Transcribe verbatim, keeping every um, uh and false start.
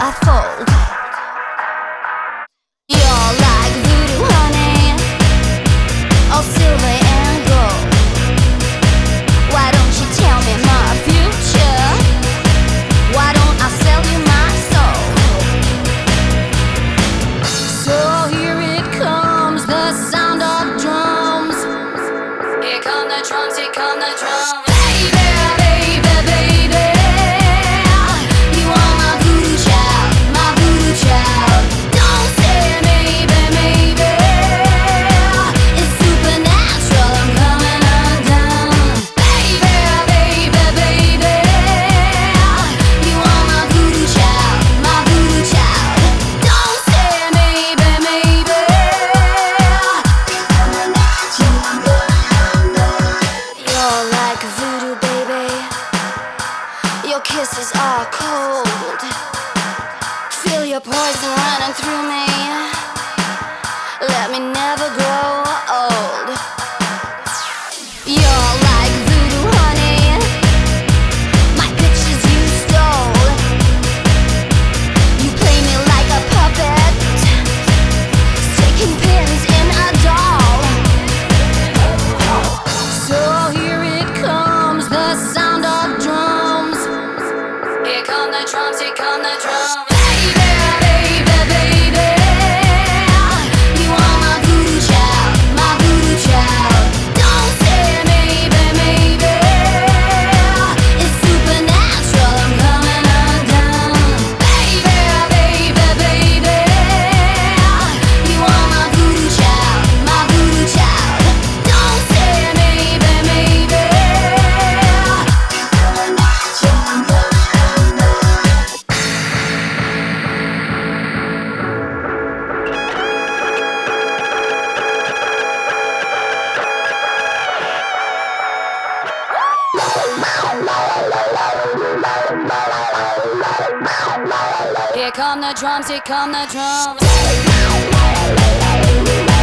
I fold. You're like voodoo, honey, all silver and gold. Why don't you tell me my future? Why don't I sell you my soul? So here it comes, the sound of drums. Here come the drums, here come the drums. Baby, baby, baby, you are my voodoo child, my voodoo child. Don't say maybe, maybe, it's supernatural, I'm coming undone. Baby, baby, baby, you are my voodoo child, my voodoo child. Don't say maybe, maybe. You're like voodoo, baby. Your kisses are cold. Feel your poison running through me. Let me never grow old. You're like voodoo, honey. My pictures you stole. You play me like a puppet, sticking pins in a doll. So here it comes, the sound of drums. Here come the drums, here come the drums. Baby, baby, baby, you are my voodoo child, my voodoo child. Don't say maybe, maybe, it's supernatural, I'm coming undone. Baby, baby, baby, you are my voodoo child, my voodoo child. Don't say maybe, maybe. Here come the drums, here come the drums.